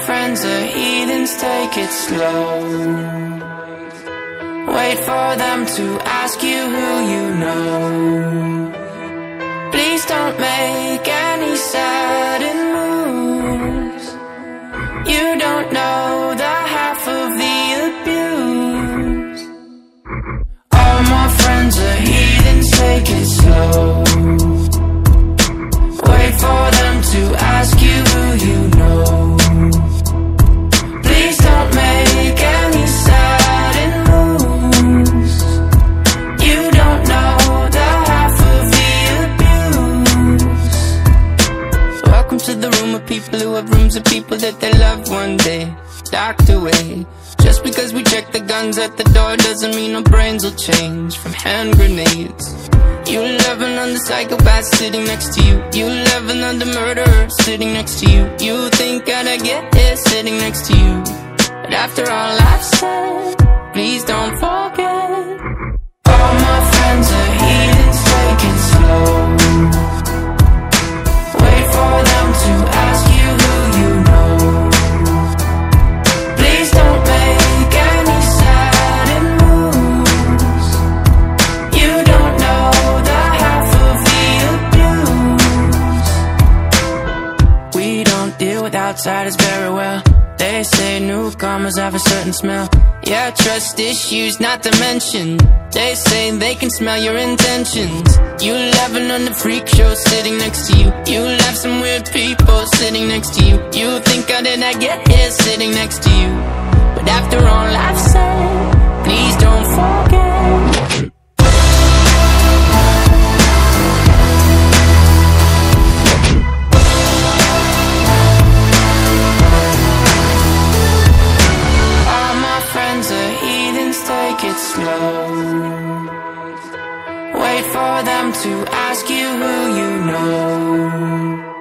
friends are heathens, take it slow. Wait for them to ask you who you know. Please don't make any sudden moves. You don't know the half of the abuse. All my friends are heathens, take it slow. Wait for them to ask you who you know. Please don't make any sudden moves. You don't know the half of the abuse. Welcome to the room of people who have rooms of people that they love one day docked away. Just because we check the guns at the door doesn't mean our brains will change from hand grenades. You loving on the psychopath sitting next to you. You loving on the murderer sitting next to you. You think I'd get here sitting next to you. But after all I've said, please don't forget. All my friends are heathens, take it slow. Wait for them to ask you who you know. Please don't make any sudden moves. You don't know the half of the abuse. We don't deal with outsiders very well. They say newcomers have a certain smell. Yeah, trust issues not to mention. They say they can smell your intentions. You laughing on the freak show sitting next to you. You love some weird people sitting next to you. You think how did I get here sitting next to you? But after all I've said, please don't forget. Take it slow. Wait for them to ask you who you know.